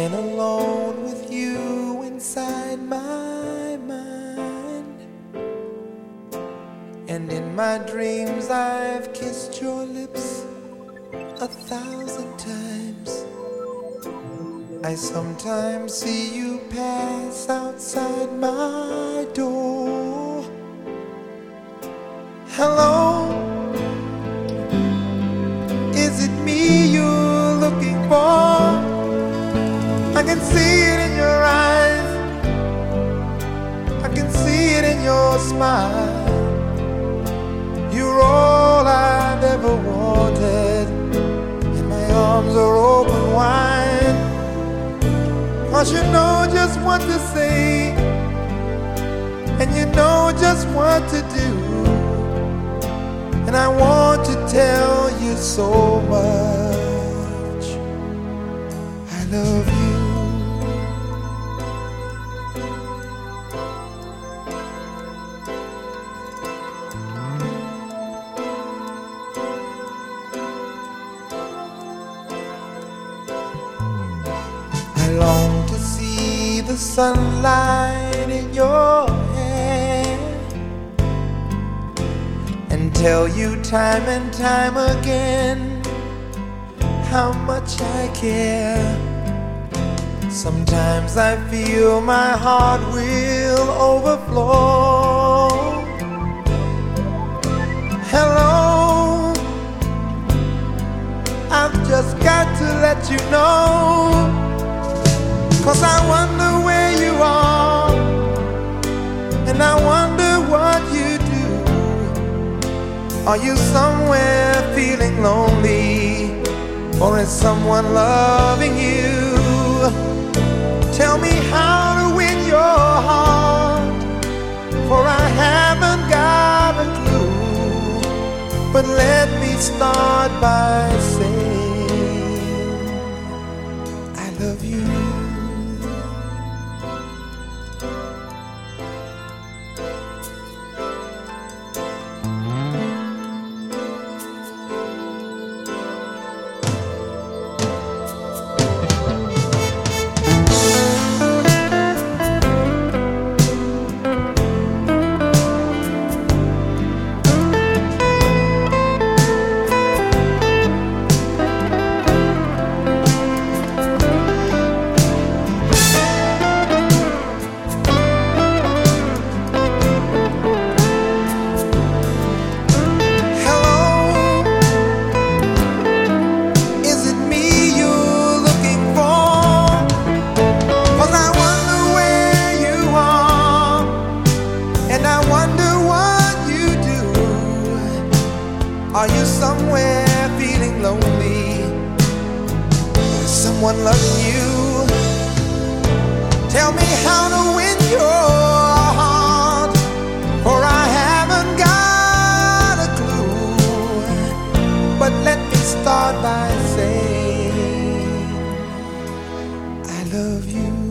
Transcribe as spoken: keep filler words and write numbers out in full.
been alone with you inside my mind, and in my dreams I've kissed your lips a thousand times. I sometimes see you pass outside my door. Hello, is it me you're looking for? I can see it in your eyes, I can see it in your smile. You're all I've ever wanted, and my arms are open wide. 'Cause you know just what to say, and you know just what to do, and I want to tell you so much I love you. I long to see the sunlight in your hair and tell you time and time again how much I care. Sometimes I feel my heart will overflow. Hello, I've just got to let you know, 'cause I wonder where you are, and I wonder what you do. Are you somewhere feeling lonely, or is someone loving you? Tell me how to win your heart, for I haven't got a clue. But let me start by saying I love you. Are you somewhere feeling lonely? Is someone loving you? Tell me how to win your heart, for I haven't got a clue. But let me start by saying I love you.